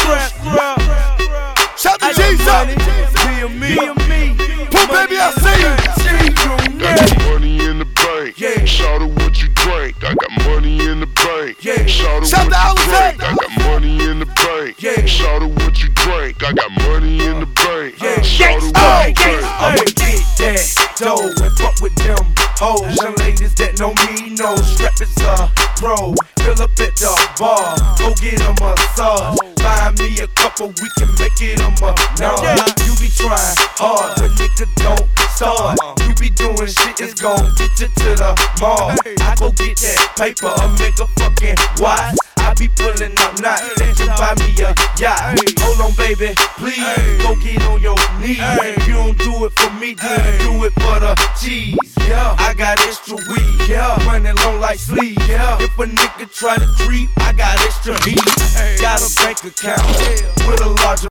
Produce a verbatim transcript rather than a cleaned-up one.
scrap. Shout to Jesus. B M E. Pooh baby, I see you. Got your money in the bank. Yeah. Shout out what you drank. I got money in the bank. Yeah. Shout out Shout what out you to drank. Alizé. I got money in the bank. Yeah. Shout out what you drank. I got money in the bank. Yeah. Shout out what you drank. I'ma get that dough and fuck with them hoes. Young ladies that know me know strap is a pro. Fill up at the bar, go get a massage. Buy me a couple, we can make it a month. Nah, you be trying hard, but nigga don't start. You be doing shit, it's gon' get you to the mall. I go get that paper, a nigga fucking watch. I be pulling up, not that you buy me a yacht. Hold on, baby, please, go get on your knees. If you don't do it for me, then you do it for the cheese. Yeah, I got extra weed, yeah, running long like sleep. Yeah, if a nigga try to creep, I got extra heat. Got a bank account with a larger